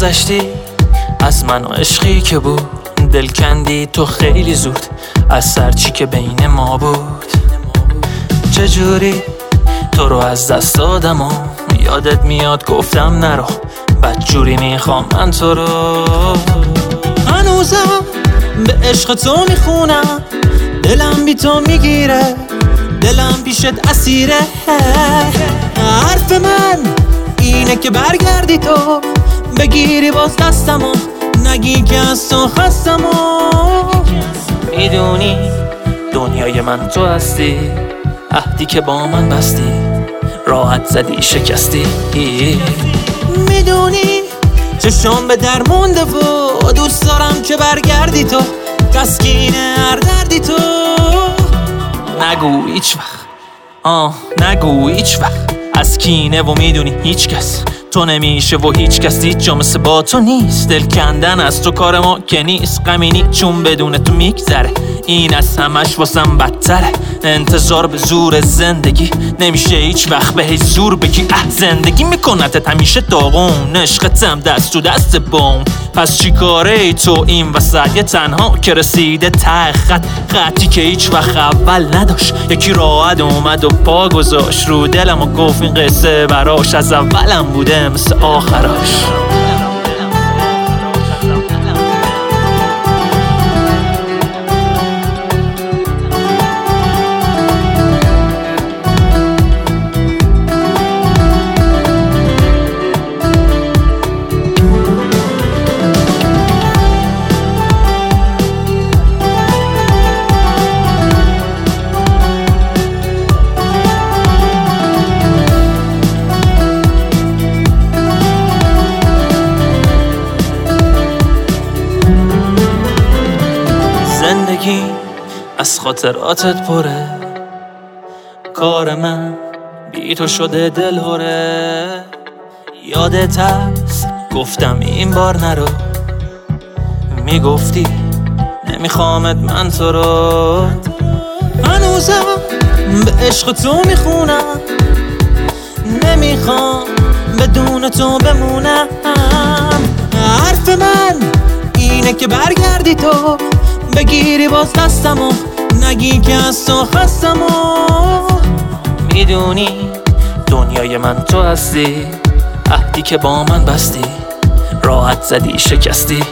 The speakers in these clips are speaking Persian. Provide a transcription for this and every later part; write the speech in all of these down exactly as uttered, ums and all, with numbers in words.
گذشتی از من و عشقی که بود، دل کندی تو خیلی زود از سرچی که بین ما بود. چجوری تو رو از دست دادم و یادت میاد گفتم نرو، بدجوری میخوام من تو رو. هنوزم به عشق تو میخونم، دلم بی تو میگیره، دلم پیشت اسیره. حرف من اینه که برگردی تو، بگیری باز دستمو، نگی که از تو خستمو. میدونی دنیای من تو هستی، عهدی که با من بستی راحت زدی شکستی. میدونی چشم به در مونده و دوست دارم که برگردی تو، تسکین هر دردی تو. نگو هیچ وقت، آه نگو هیچ وقت از کینه و میدونی هیچ کس تو نمیشه و هیچ کس هیچ جا مثل با تو نیست. دل کندن از تو کار ما که نیست، غمینی چون بدون تو میگذره، این از همش واسم بدتره. انتظار به زور زندگی نمیشه هیچ وقت به هیچ زور بگی اه زندگی میکنتت همیشه داغون، عشقتم دست تو دست بوم. پس چی کاره ای تو این وسط یه تنها که رسیده ته خط، خطی که هیچ وقت اول نداشت، یکی راحت اومد و پا گذاشت رو دلم و گفت این قصه براش از اولم بوده مثل آخراش. زندگی از خاطراتت پره، کار من بی تو شده دلهره. یادت هست گفتم این بار نرو، میگفتی نمیخوامت من تو رو. هنوزم به عشق تو میخونم، نمیخوام بدون تو بمونم. حرف من اینه که برگردی تو، بگیری باز دستمو، نگی که از تو خستمو. میدونی دنیای من تو هستی، عهدی که با من بستی راحت زدی شکستی.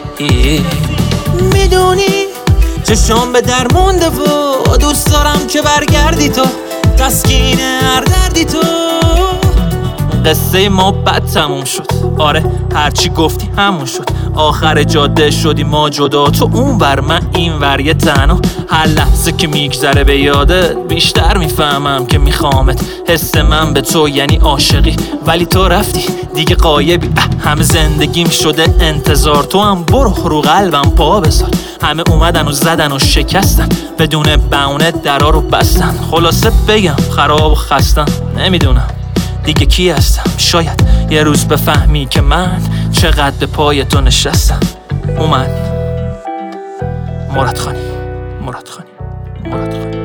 میدونی چشم به در مونده و دوست دارم که برگردی تو، تسکین هر دردی تو. قصه ما بد تموم شد، آره هرچی گفتی همون شد، آخر جاده شدی ما جدا، تو اون ور من این ور یه تنها. هر لحظه که میگذره به یادت بیشتر میفهمم که میخوامت. حس من به تو یعنی عاشقی، ولی تو رفتی دیگه غایبی. همه زندگیم شده انتظار، تو هم برو رو قلبم پا بذار. همه اومدن و زدن و شکستن، بدون بهونه درا رو بستن. خلاصه بگم خراب و خستم، نمیدونم دیگه کی هستم. شاید یه روز بفهمی که من چقدر به پای تو نشستم. اومد مراد خانی، مراد خانی، مراد خانی.